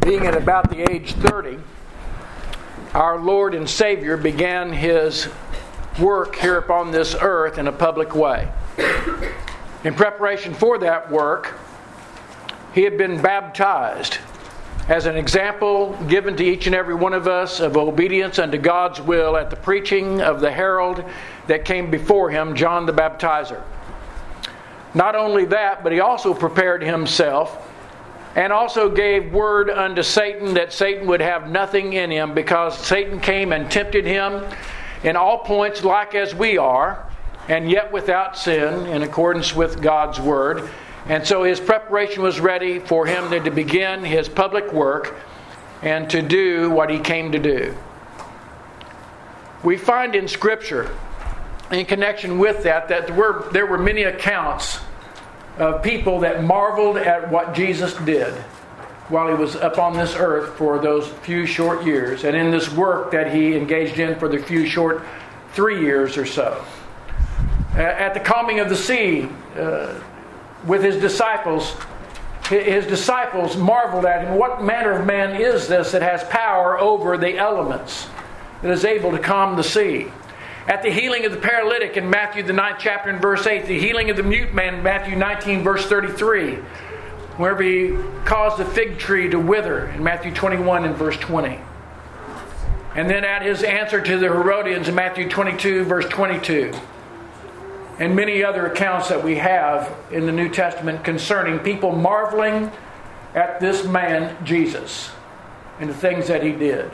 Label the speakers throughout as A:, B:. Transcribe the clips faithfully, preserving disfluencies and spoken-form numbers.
A: Being at about the age thirty, our Lord and Savior began His work here upon this earth in a public way. In preparation for that work, He had been baptized as an example given to each and every one of us of obedience unto God's will at the preaching of the herald that came before Him, John the Baptizer. Not only that, but He also prepared Himself and also gave word unto Satan that Satan would have nothing in him, because Satan came and tempted Him in all points like as we are, and yet without sin, in accordance with God's Word. And so His preparation was ready for Him to begin His public work and to do what He came to do. We find in Scripture, in connection with that, that there were, there were many accounts of people that marveled at what Jesus did while He was up on this earth for those few short years, and in this work that He engaged in for the few short three years or so. At the calming of the sea, uh, with His disciples, His disciples marveled at Him. What manner of man is this that has power over the elements, that is able to calm the sea? At the healing of the paralytic in Matthew the ninth chapter and verse eight, the healing of the mute man in Matthew nineteen verse thirty-three, wherever He caused the fig tree to wither in Matthew twenty-one and verse twenty. And then at His answer to the Herodians in Matthew twenty-two verse twenty-two. And many other accounts that we have in the New Testament concerning people marveling at this man, Jesus, and the things that He did.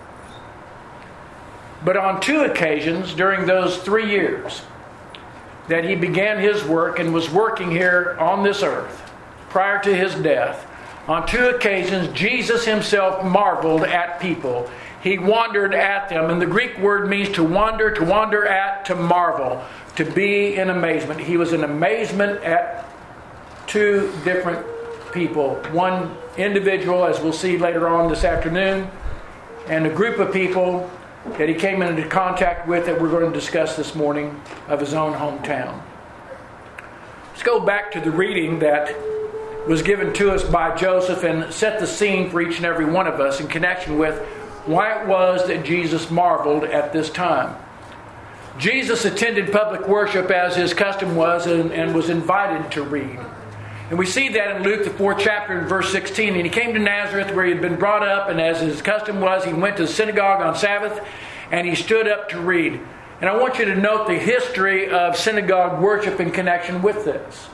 A: But on two occasions during those three years that He began His work and was working here on this earth, prior to His death, on two occasions Jesus Himself marveled at people. He wondered at them. And the Greek word means to wonder, to wonder at, to marvel, to be in amazement. He was in amazement at two different people. One individual, as we'll see later on this afternoon, and a group of people that He came into contact with that we're going to discuss this morning of His own hometown. Let's go back to the reading that was given to us by Joseph and set the scene for each and every one of us in connection with why it was that Jesus marveled at this time. Jesus attended public worship as His custom was and, and was invited to read. And we see that in Luke the fourth chapter and verse sixteen. And He came to Nazareth where He had been brought up, and as His custom was, He went to the synagogue on Sabbath and He stood up to read. And I want you to note the history of synagogue worship in connection with this.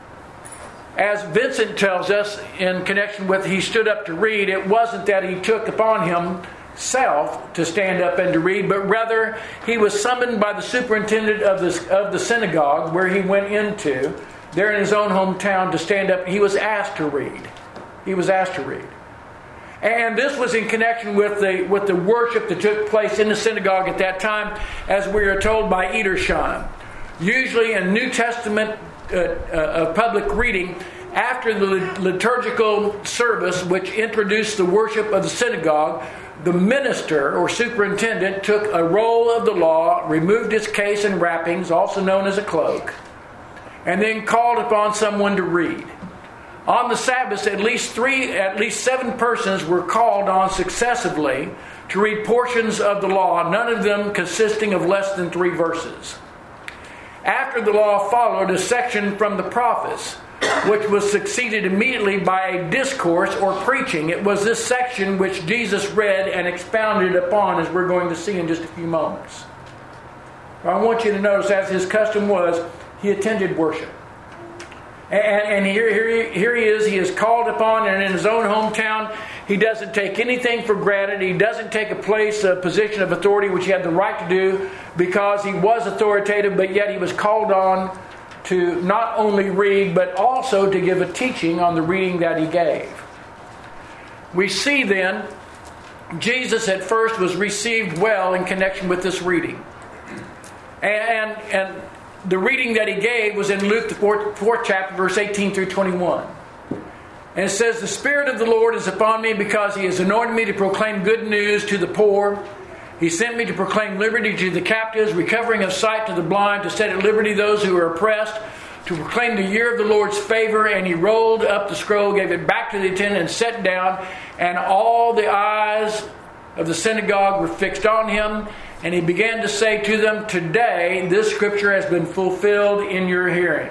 A: As Vincent tells us in connection with He stood up to read, it wasn't that He took upon Himself to stand up and to read, but rather He was summoned by the superintendent of the, of the synagogue where He went into, there in His own hometown, to stand up. He was asked to read. He was asked to read. And this was in connection with the with the worship that took place in the synagogue at that time, as we are told by Edersheim. Usually in New Testament uh, uh, public reading, after the liturgical service which introduced the worship of the synagogue, the minister or superintendent took a roll of the law, removed its case and wrappings, also known as a cloak, and then called upon someone to read. On the Sabbath, at least three, at least seven persons were called on successively to read portions of the law, none of them consisting of less than three verses. After the law followed a section from the prophets, which was succeeded immediately by a discourse or preaching. It was this section which Jesus read and expounded upon, as we're going to see in just a few moments. I want you to notice, as His custom was, He attended worship. And, and here, here, here he is, He is called upon, and in His own hometown, He doesn't take anything for granted. He doesn't take a place, a position of authority, which He had the right to do, because He was authoritative, but yet He was called on to not only read, but also to give a teaching on the reading that He gave. We see then, Jesus at first was received well in connection with this reading. And, and the reading that He gave was in Luke the fourth, fourth chapter, verse eighteen through twenty-one. And it says, "The Spirit of the Lord is upon me, because He has anointed me to proclaim good news to the poor. He sent me to proclaim liberty to the captives, recovering of sight to the blind, to set at liberty those who are oppressed, to proclaim the year of the Lord's favor. And he rolled up the scroll, gave it back to the attendant, and sat down. And all the eyes of the synagogue were fixed on him. And he began to say to them, "Today this scripture has been fulfilled in your hearing."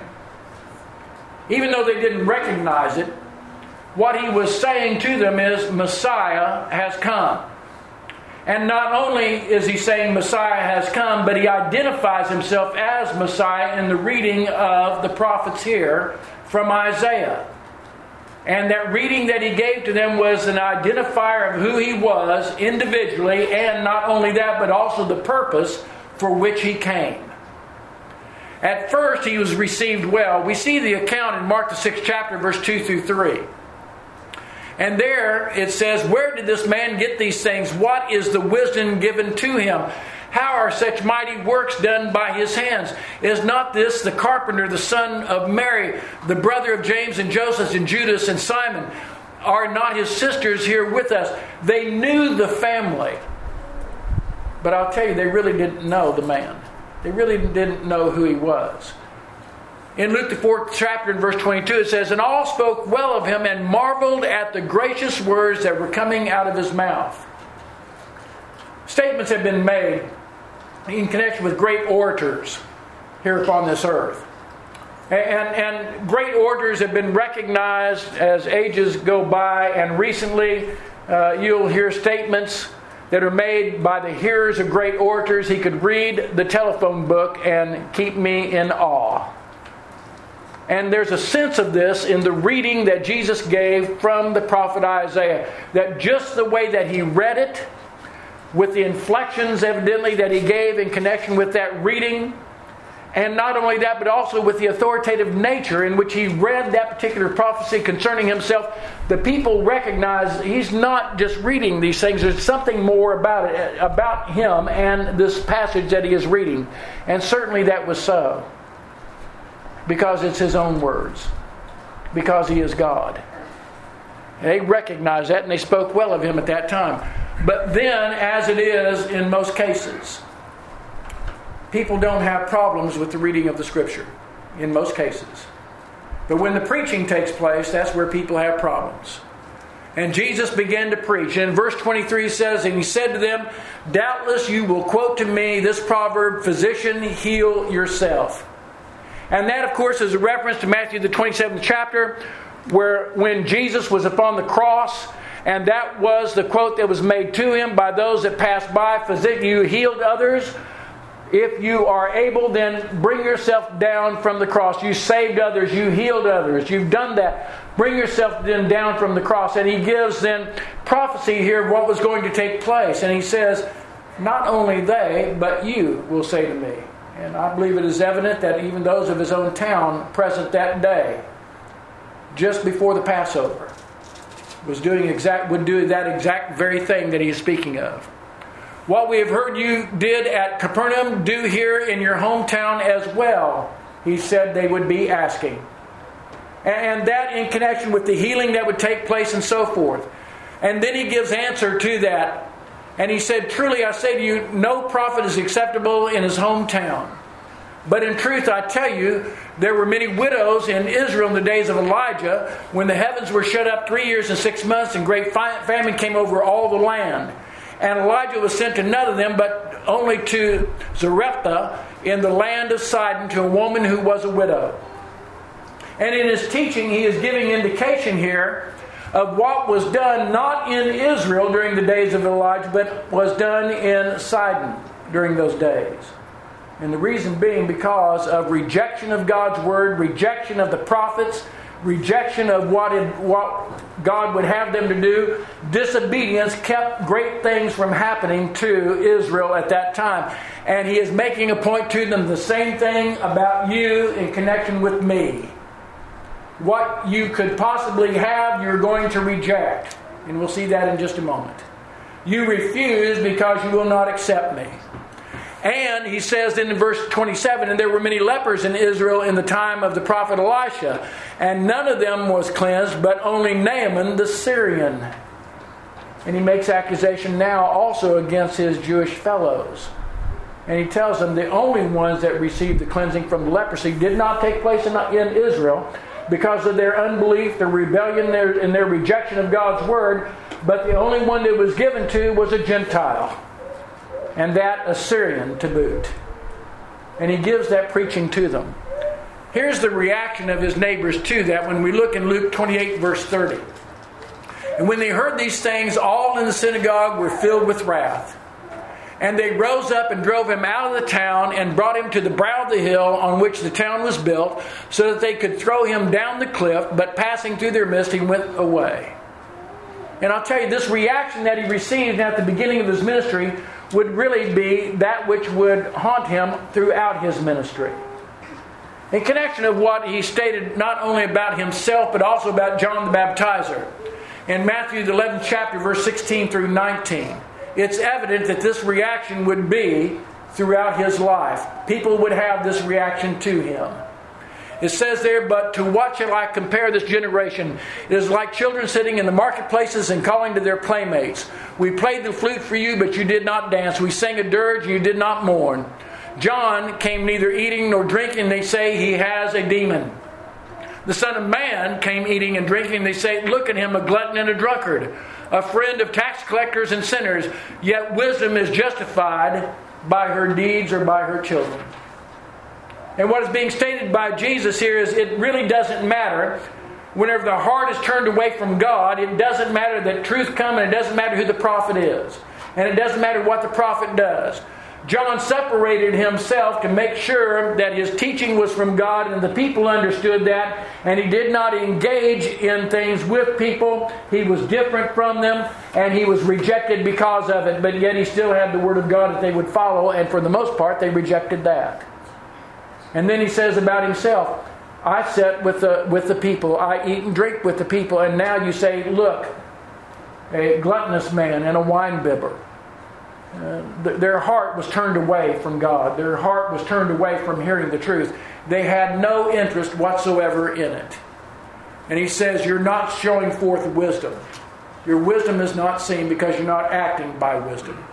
A: Even though they didn't recognize it, what he was saying to them is Messiah has come. And not only is he saying Messiah has come, but he identifies himself as Messiah in the reading of the prophets here from Isaiah. And that reading that he gave to them was an identifier of who he was individually, and not only that, but also the purpose for which he came. At first he was received well. We see the account in Mark the sixth chapter, verse two through three. And there it says, "Where did this man get these things? What is the wisdom given to him? How are such mighty works done by his hands? Is not this the carpenter, the son of Mary, the brother of James and Joseph and Judas and Simon? Are not his sisters here with us?" They knew the family. But I'll tell you, they really didn't know the man. They really didn't know who he was. In Luke the fourth chapter in verse twenty-two it says, "And all spoke well of him and marveled at the gracious words that were coming out of his mouth." Statements have been made in connection with great orators here upon this earth. And, and great orators have been recognized as ages go by, and recently uh, you'll hear statements that are made by the hearers of great orators. He could read the telephone book and keep me in awe. And there's a sense of this in the reading that Jesus gave from the prophet Isaiah. That just the way that he read it, with the inflections evidently that he gave in connection with that reading, and not only that, but also with the authoritative nature in which he read that particular prophecy concerning himself, the people recognize he's not just reading these things. There's something more about it, about him and this passage that he is reading. And certainly that was so. Because it's his own words. Because he is God. And they recognized that, and they spoke well of him at that time. But then, as it is in most cases, people don't have problems with the reading of the Scripture. In most cases. But when the preaching takes place, that's where people have problems. And Jesus began to preach. And in verse twenty-three says, "And he said to them, Doubtless you will quote to me this proverb, Physician, heal yourself." And that, of course, is a reference to Matthew the twenty-seventh chapter, where when Jesus was upon the cross, and that was the quote that was made to him by those that passed by, "Physician, you healed others. If you are able, then bring yourself down from the cross. You saved others, you healed others. You've done that. Bring yourself then down from the cross." And he gives then prophecy here of what was going to take place. And he says, "Not only they, but you will say to me." And I believe it is evident that even those of his own town present that day, just before the Passover, was doing exact would do that exact very thing that he is speaking of. "What we have heard you did at Capernaum, do here in your hometown as well," he said they would be asking. And that in connection with the healing that would take place and so forth. And then he gives answer to that. And he said, "Truly I say to you, no prophet is acceptable in his hometown. But in truth I tell you, there were many widows in Israel in the days of Elijah, when the heavens were shut up three years and six months, and great famine came over all the land. And Elijah was sent to none of them, but only to Zarephath in the land of Sidon, to a woman who was a widow." And in his teaching, he is giving indication here of what was done not in Israel during the days of Elijah, but was done in Sidon during those days. And the reason being because of rejection of God's word, rejection of the prophets, rejection of what, it, what God would have them to do. Disobedience kept great things from happening to Israel at that time. And he is making a point to them, the same thing about you in connection with me. What you could possibly have, you're going to reject. And we'll see that in just a moment. You refuse because you will not accept me. And he says then in verse twenty-seven, "And there were many lepers in Israel in the time of the prophet Elisha, and none of them was cleansed, but only Naaman the Syrian." And he makes accusation now also against his Jewish fellows. And he tells them the only ones that received the cleansing from leprosy did not take place in, in Israel because of their unbelief, their rebellion, their, and their rejection of God's word. But the only one that was given to was a Gentile, and that a Syrian to boot. And he gives that preaching to them. Here's the reaction of his neighbors to that when we look in Luke twenty-eight, verse thirty. And when they heard these things, all in the synagogue were filled with wrath. And they rose up and drove him out of the town and brought him to the brow of the hill on which the town was built, so that they could throw him down the cliff. But passing through their midst, he went away. And I'll tell you, this reaction that he received at the beginning of his ministry would really be that which would haunt him throughout his ministry. In connection of what he stated not only about himself, but also about John the Baptizer. In Matthew the eleventh chapter, verse sixteen through nineteen. It's evident that this reaction would be throughout his life. People would have this reaction to him. It says there, but to what shall I compare this generation? It is like children sitting in the marketplaces and calling to their playmates. We played the flute for you, but you did not dance. We sang a dirge, and you did not mourn. John came neither eating nor drinking. They say he has a demon. The Son of Man came eating and drinking. And they say, look at him, a glutton and a drunkard, a friend of tax collectors and sinners. Yet wisdom is justified by her deeds or by her children. And what is being stated by Jesus here is it really doesn't matter. Whenever the heart is turned away from God, it doesn't matter that truth comes, and it doesn't matter who the prophet is. And it doesn't matter what the prophet does. John separated himself to make sure that his teaching was from God, and the people understood that, and he did not engage in things with people. He was different from them, and he was rejected because of it, but yet he still had the Word of God that they would follow, and for the most part they rejected that. And then he says about himself, I sit with the, with the people, I eat and drink with the people, and now you say, look, a gluttonous man and a winebibber. Uh, th- their heart was turned away from God. Their heart was turned away from hearing the truth. They had no interest whatsoever in it. And he says, you're not showing forth wisdom. Your wisdom is not seen because you're not acting by wisdom.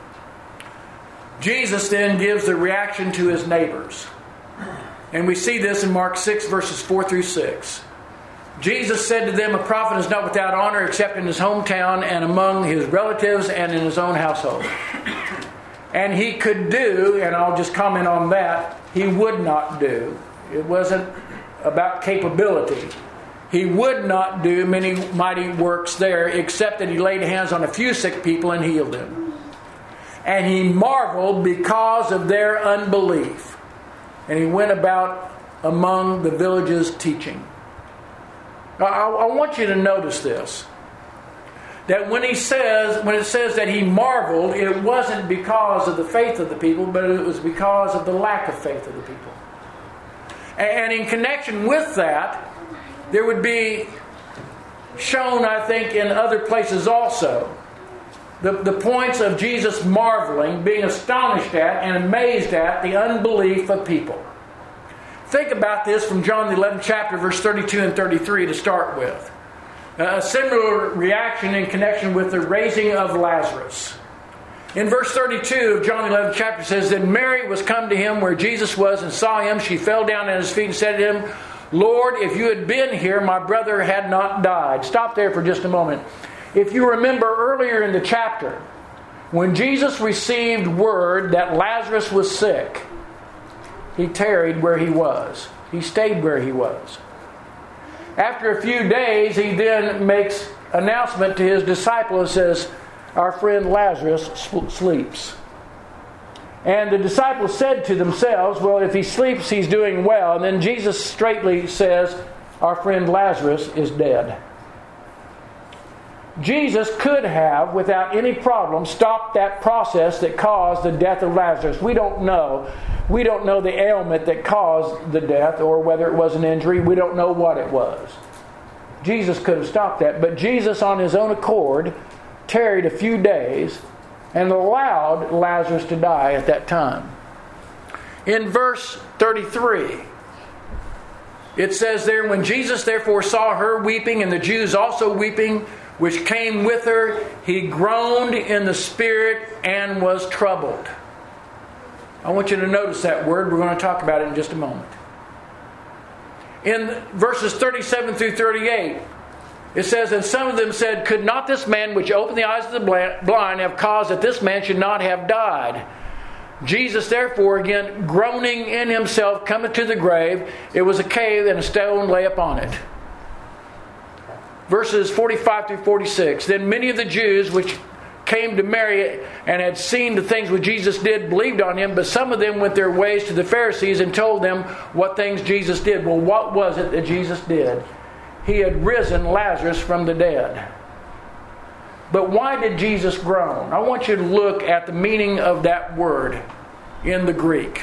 A: Jesus then gives the reaction to his neighbors. And we see this in Mark six, verses four through six. Jesus said to them, a prophet is not without honor except in his hometown and among his relatives and in his own household. And he could do, and I'll just comment on that, he would not do. It wasn't about capability. He would not do many mighty works there, except that he laid hands on a few sick people and healed them. And he marveled because of their unbelief. And he went about among the villages teaching. Now, I, I want you to notice this. That when he says, when it says that he marveled, it wasn't because of the faith of the people, but it was because of the lack of faith of the people. And in connection with that, there would be shown, I think, in other places also, the, the points of Jesus marveling, being astonished at and amazed at the unbelief of people. Think about this from John the eleventh chapter, verse thirty-two and thirty-three to start with. A similar reaction in connection with the raising of Lazarus. In verse thirty-two of John the eleventh chapter says, then Mary was come to him where Jesus was and saw him. She fell down at his feet and said to him, Lord, if you had been here, my brother had not died. Stop there for just a moment. If you remember earlier in the chapter, when Jesus received word that Lazarus was sick, he tarried where he was. He stayed where he was. After a few days, he then makes announcement to his disciple and says, our friend Lazarus sleeps. And the disciples said to themselves, well, if he sleeps, he's doing well. And then Jesus straightly says, our friend Lazarus is dead. Jesus could have, without any problem, stopped that process that caused the death of Lazarus. We don't know. We don't know the ailment that caused the death, or whether it was an injury. We don't know what it was. Jesus could have stopped that. But Jesus, on his own accord, tarried a few days and allowed Lazarus to die at that time. In verse thirty-three, it says there, when Jesus therefore saw her weeping, and the Jews also weeping, which came with her, he groaned in the spirit and was troubled. I want you to notice that word. We're going to talk about it in just a moment. In verses thirty-seven through thirty-eight, it says, and some of them said, could not this man which opened the eyes of the blind have caused that this man should not have died? Jesus therefore, again, groaning in himself, cometh to the grave. It was a cave, and a stone lay upon it. Verses forty-five through forty-six. Then many of the Jews which came to Mary and had seen the things which Jesus did believed on him, but some of them went their ways to the Pharisees and told them what things Jesus did. Well, what was it that Jesus did? He had risen Lazarus from the dead. But why did Jesus groan? I want you to look at the meaning of that word in the Greek.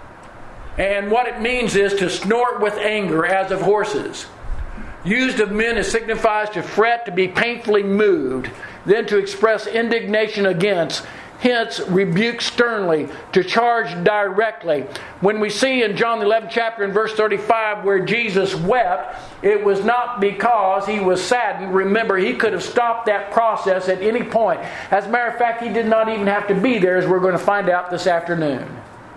A: And what it means is to snort with anger as of horses. Used of men, it signifies to fret, to be painfully moved, then to express indignation against, hence rebuke sternly, to charge directly. When we see in John the eleventh chapter in verse thirty-five where Jesus wept, it was not because he was saddened. Remember, he could have stopped that process at any point. As a matter of fact, he did not even have to be there, as we're going to find out this afternoon.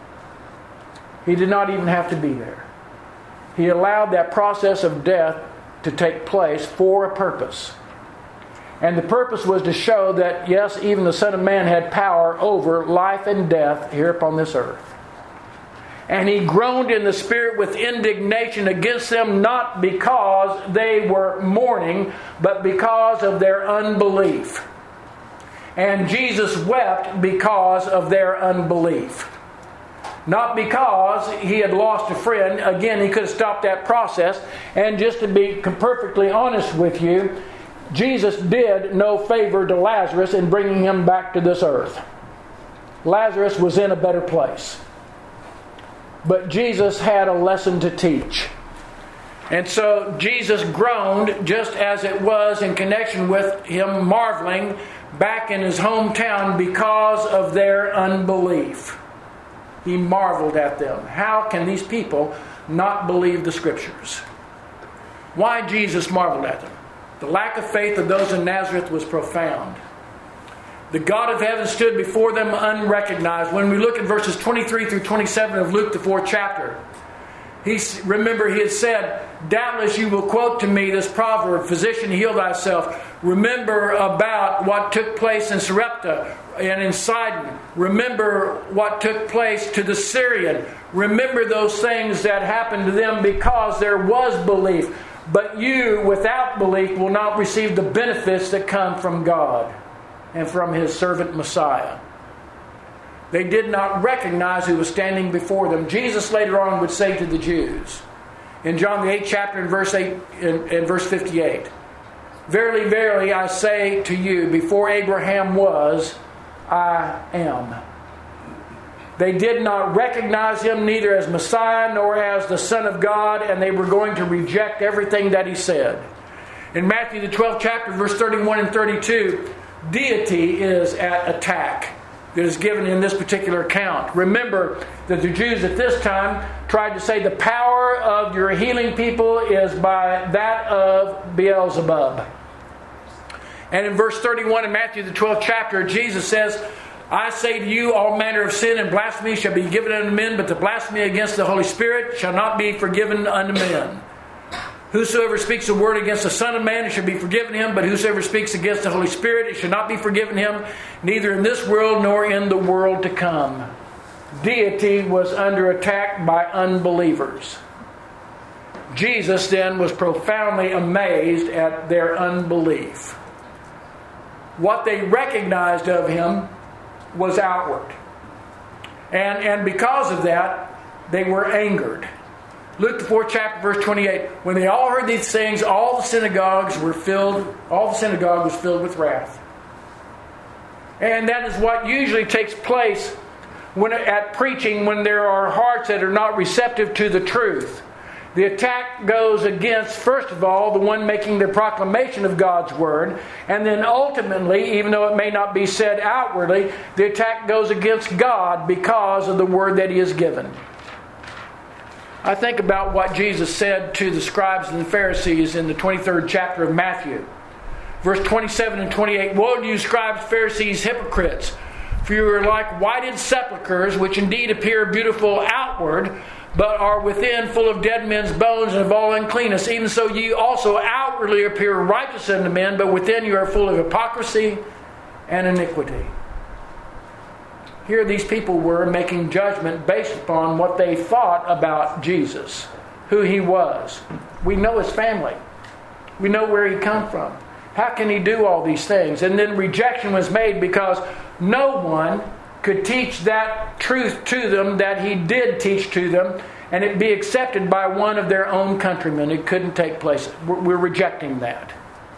A: He did not even have to be there. He allowed that process of death to take place for a purpose. And the purpose was to show that, yes, even the Son of Man had power over life and death here upon this earth. And he groaned in the Spirit with indignation against them, not because they were mourning, but because of their unbelief. And Jesus wept because of their unbelief. Not because he had lost a friend. Again, he could have stopped that process. And just to be perfectly honest with you, Jesus did no favor to Lazarus in bringing him back to this earth. Lazarus was in a better place. But Jesus had a lesson to teach. And so Jesus groaned just as it was in connection with him marveling back in his hometown because of their unbelief. He marveled at them. How can these people not believe the Scriptures? Why Jesus marveled at them? The lack of faith of those in Nazareth was profound. The God of heaven stood before them unrecognized. When we look at verses twenty-three through twenty-seven of Luke, the fourth chapter, he, remember he had said, doubtless you will quote to me this proverb, physician, heal thyself. Remember about what took place in Sarepta and in Sidon. Remember what took place to the Syrian. Remember those things that happened to them because there was belief. But you, without belief, will not receive the benefits that come from God and from His servant Messiah. They did not recognize who was standing before them. Jesus later on would say to the Jews, in John the eighth chapter, in verse eight, in, in verse fifty-eight, verily, verily, I say to you, before Abraham was, I am. They did not recognize Him neither as Messiah nor as the Son of God, and they were going to reject everything that He said. In Matthew the twelfth chapter, verse thirty-one and thirty-two, deity is at attack that is given in this particular account. Remember that the Jews at this time tried to say the power of your healing people is by that of Beelzebub. And in verse thirty-one in Matthew the twelfth chapter, Jesus says, I say to you, all manner of sin and blasphemy shall be given unto men, but the blasphemy against the Holy Spirit shall not be forgiven unto men. Whosoever speaks a word against the Son of Man, it shall be forgiven him, but whosoever speaks against the Holy Spirit, it shall not be forgiven him, neither in this world nor in the world to come. Deity was under attack by unbelievers. Jesus then was profoundly amazed at their unbelief. What they recognized of Him was outward. And, and because of that, they were angered. Luke the fourth chapter, verse twenty-eight. When they all heard these things, all the synagogues were filled, all the synagogue was filled with wrath. And that is what usually takes place when at preaching, when there are hearts that are not receptive to the truth. The attack goes against, first of all, the one making the proclamation of God's Word. And then ultimately, even though it may not be said outwardly, the attack goes against God because of the Word that He has given. I think about what Jesus said to the scribes and the Pharisees in the twenty-third chapter of Matthew. Verse twenty-seven and twenty-eight, woe to you, scribes, Pharisees, hypocrites! For For you are like whited sepulchres, which indeed appear beautiful outward, but are within full of dead men's bones and of all uncleanness. Even so ye also outwardly appear righteous unto men, but within you are full of hypocrisy and iniquity. Here these people were making judgment based upon what they thought about Jesus, who he was. We know his family. We know where he come from. How can he do all these things? And then rejection was made because no one could teach that truth to them that he did teach to them, and it be accepted by one of their own countrymen. It couldn't take place. We're rejecting that.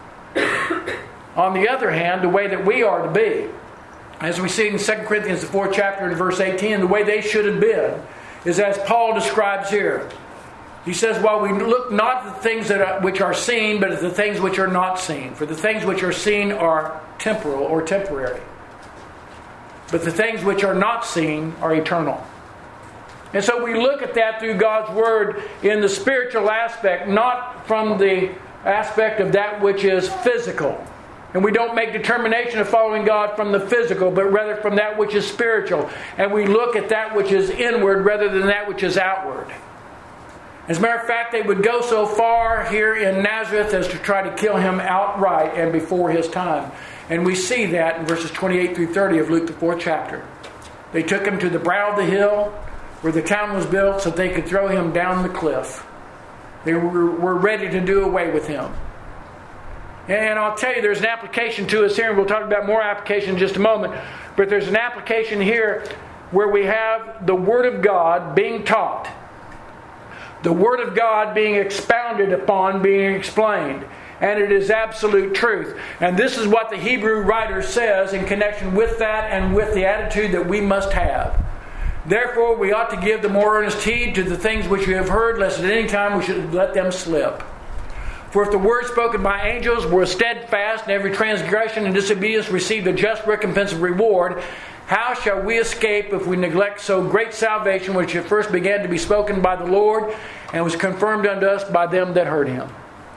A: On the other hand, the way that we are to be, as we see in Second Corinthians, the fourth chapter, and verse eighteen, the way they should have been is as Paul describes here. He says, while we look not at the things that are, which are seen, but at the things which are not seen. For the things which are seen are temporal or temporary. But the things which are not seen are eternal. And so we look at that through God's Word in the spiritual aspect, not from the aspect of that which is physical. And we don't make determination of following God from the physical, but rather from that which is spiritual. And we look at that which is inward rather than that which is outward. As a matter of fact, they would go so far here in Nazareth as to try to kill him outright and before his time. And we see that in verses twenty-eight through thirty of Luke, the fourth chapter. They took him to the brow of the hill where the town was built so they could throw him down the cliff. They were, were ready to do away with him. And I'll tell you, there's an application to us here, and we'll talk about more application in just a moment. But there's an application here where we have the Word of God being taught. The Word of God being expounded upon, being explained. And it is absolute truth. And this is what the Hebrew writer says in connection with that and with the attitude that we must have. Therefore, we ought to give the more earnest heed to the things which we have heard, lest at any time we should let them slip. For if the word spoken by angels were steadfast, and every transgression and disobedience received a just recompense of reward, how shall we escape if we neglect so great salvation, which at first began to be spoken by the Lord, and was confirmed unto us by them that heard him?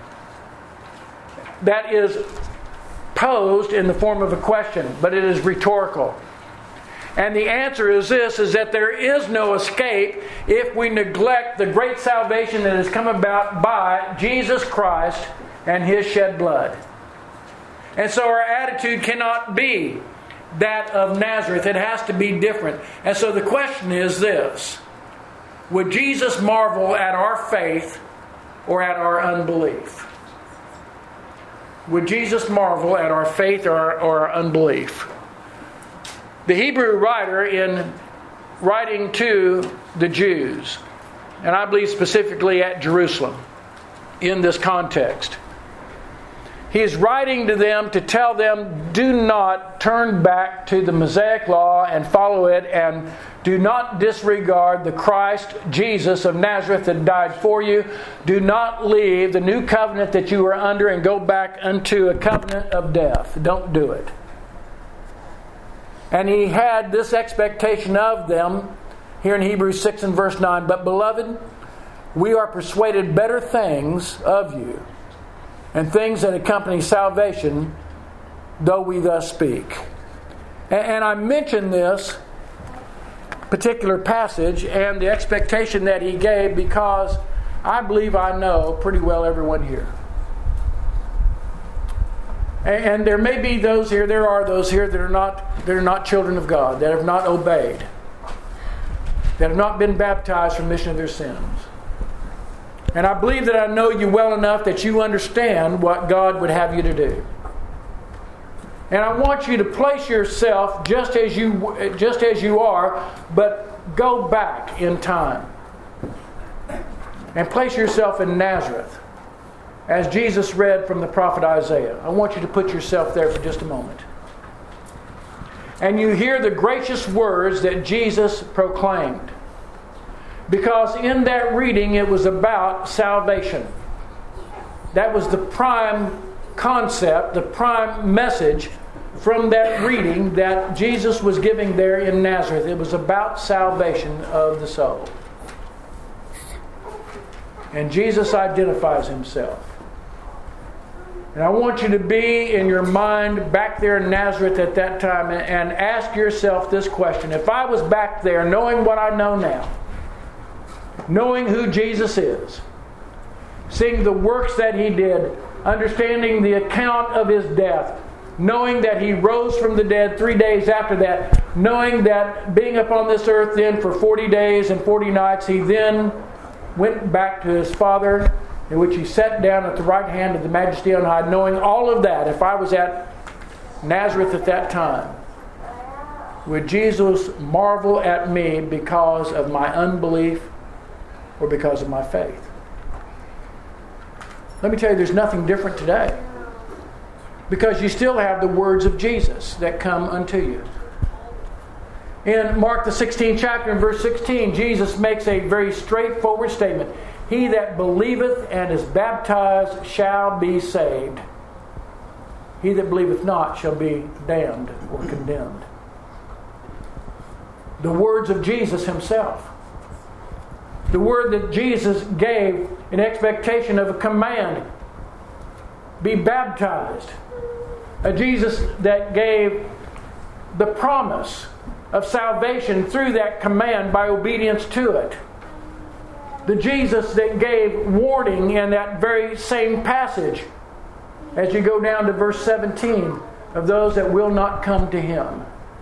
A: That is posed in the form of a question, but it is rhetorical. And the answer is this, is that there is no escape if we neglect the great salvation that has come about by Jesus Christ and his shed blood. And so our attitude cannot be that of Nazareth. It has to be different. And so the question is this: would Jesus marvel at our faith or at our unbelief? Would Jesus marvel at our faith or, or our unbelief? The Hebrew writer, in writing to the Jews, and I believe specifically at Jerusalem in this context, he is writing to them to tell them, do not turn back to the Mosaic law and follow it, and do not disregard the Christ Jesus of Nazareth that died for you. Do not leave the new covenant that you are under and go back unto a covenant of death. Don't do it. And he had this expectation of them here in Hebrews six and verse nine. But beloved, we are persuaded better things of you, and things that accompany salvation, though we thus speak. And I mention this particular passage and the expectation that he gave because I believe I know pretty well everyone here. And there may be those here, there are those here that are not that are not children of God, that have not obeyed, that have not been baptized for remission of their sins. And I believe that I know you well enough that you understand what God would have you to do. And I want you to place yourself just as you just as you are, but go back in time. And place yourself in Nazareth. As Jesus read from the prophet Isaiah. I want you to put yourself there for just a moment. And you hear the gracious words that Jesus proclaimed. Because in that reading it was about salvation. That was the prime concept, the prime message from that reading that Jesus was giving there in Nazareth. It was about salvation of the soul. And Jesus identifies himself. And I want you to be in your mind back there in Nazareth at that time and, and ask yourself this question. If I was back there knowing what I know now, knowing who Jesus is, seeing the works that He did, understanding the account of His death, knowing that He rose from the dead three days after that, knowing that being upon this earth then for forty days and forty nights, He then went back to His Father, in which He sat down at the right hand of the Majesty on high. Knowing all of that, if I was at Nazareth at that time, would Jesus marvel at me because of my unbelief or because of my faith? Let me tell you, there's nothing different today. Because you still have the words of Jesus that come unto you. In Mark the sixteenth chapter, in verse sixteen, Jesus makes a very straightforward statement. He that believeth and is baptized shall be saved. He that believeth not shall be damned or condemned. The words of Jesus Himself. The word that Jesus gave in expectation of a command. Be baptized. A Jesus that gave the promise of salvation through that command by obedience to it. The Jesus that gave warning in that very same passage as you go down to verse seventeen of those that will not come to Him.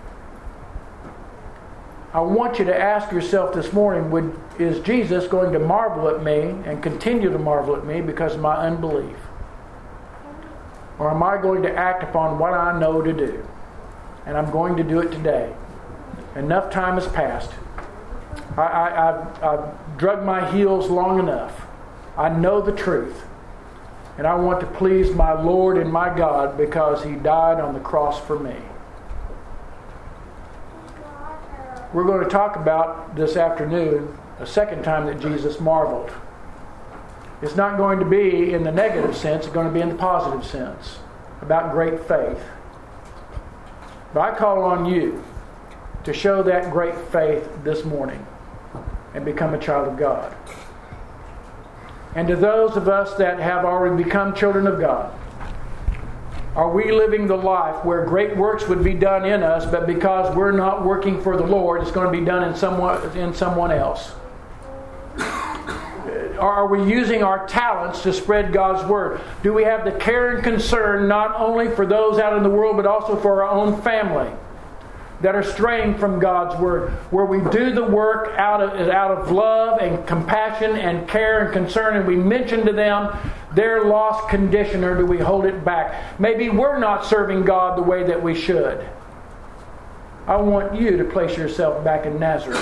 A: I want you to ask yourself this morning, would, is Jesus going to marvel at me and continue to marvel at me because of my unbelief? Or am I going to act upon what I know to do? And I'm going to do it today. Enough time has passed. I, I, I've, I've drug my heels long enough. I know the truth. And I want to please my Lord and my God because He died on the cross for me. We're going to talk about this afternoon a second time that Jesus marveled. It's not going to be in the negative sense, it's going to be in the positive sense, about great faith. But I call on you to show that great faith this morning and become a child of God. And to those of us that have already become children of God, are we living the life where great works would be done in us, but because we're not working for the Lord, it's going to be done in someone, in someone else? Are we using our talents to spread God's Word? Do we have the care and concern not only for those out in the world, but also for our own family that are straying from God's Word? Where we do the work out of, out of love and compassion and care and concern, and we mention to them their lost condition, or do we hold it back? Maybe we're not serving God the way that we should. I want you to place yourself back in Nazareth.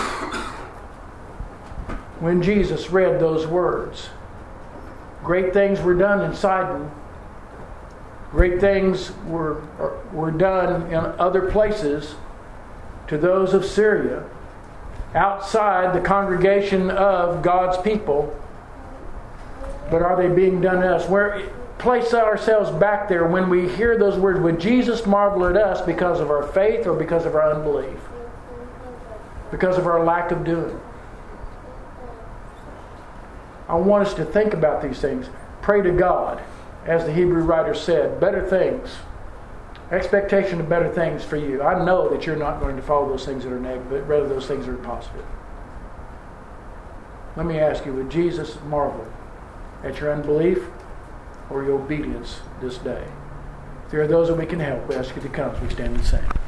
A: When Jesus read those words, great things were done in Sidon. Great things were, were done in other places to those of Syria, outside the congregation of God's people. But are they being done to us? Where, place ourselves back there when we hear those words. Would Jesus marvel at us because of our faith or because of our unbelief? Because of our lack of doing? I want us to think about these things. Pray to God, as the Hebrew writer said, better things. Expectation of better things for you. I know that you're not going to follow those things that are negative, but rather those things that are positive. Let me ask you, would Jesus marvel at your unbelief or your obedience this day? If there are those that we can help, we ask you to come as we stand and sing.